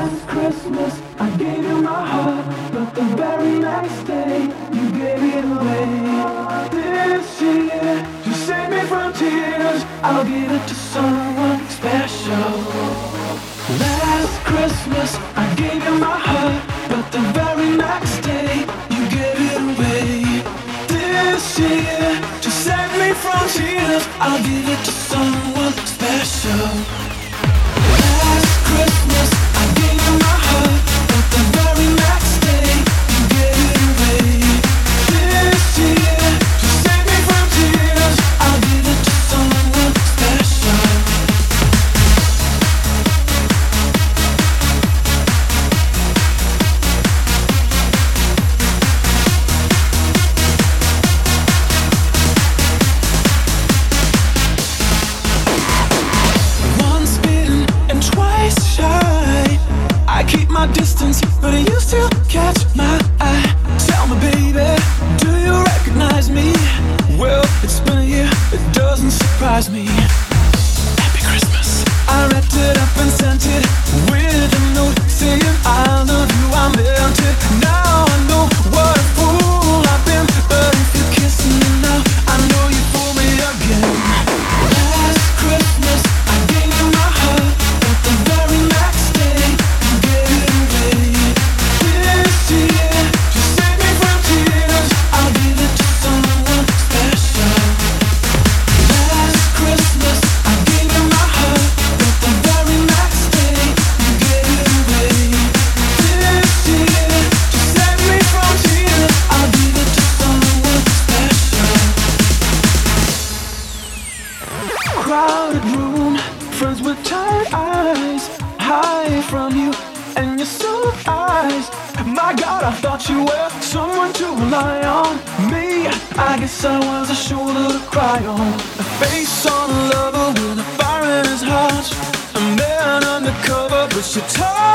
Christmas, I gave you my heart, but the very next day, you gave it away. This year, to save me from tears, I'll give it to someone special. Last Christmas, I gave you my heart, but the very next day, you gave it away. This year, to save me from tears, I'll give it to someone special. Last Christmas, I gave you my heart, but the very next day, you gave it away. This year, to save me from tears, I'll give it to someone special. Once bitten and twice shy, I keep my distance, but you still catch my eye. Tell me, baby, do you recognize me? Well, it's been a year, it doesn't surprise me. Happy Christmas. I wrapped it up and sent it with a note saying I love you, I meant it. Now I know what a fool I've been, but if you kiss me now, I know you fool me again. Last Christmas, I gave you my heart, but the very next day, you gave it away. This year, to save me from tears, I'll give it to someone special. Last Christmas, I gave you my heart, but the very next day, you gave it away. This year, to save me from tears, I'll give it to someone special. Crowded room, friends with tired eyes, hide from you and your soft eyes. My God, I thought you were someone to rely on. Me, I guess I was a shoulder to cry on. A face on a lover with a fire in his heart. A man undercover, but she told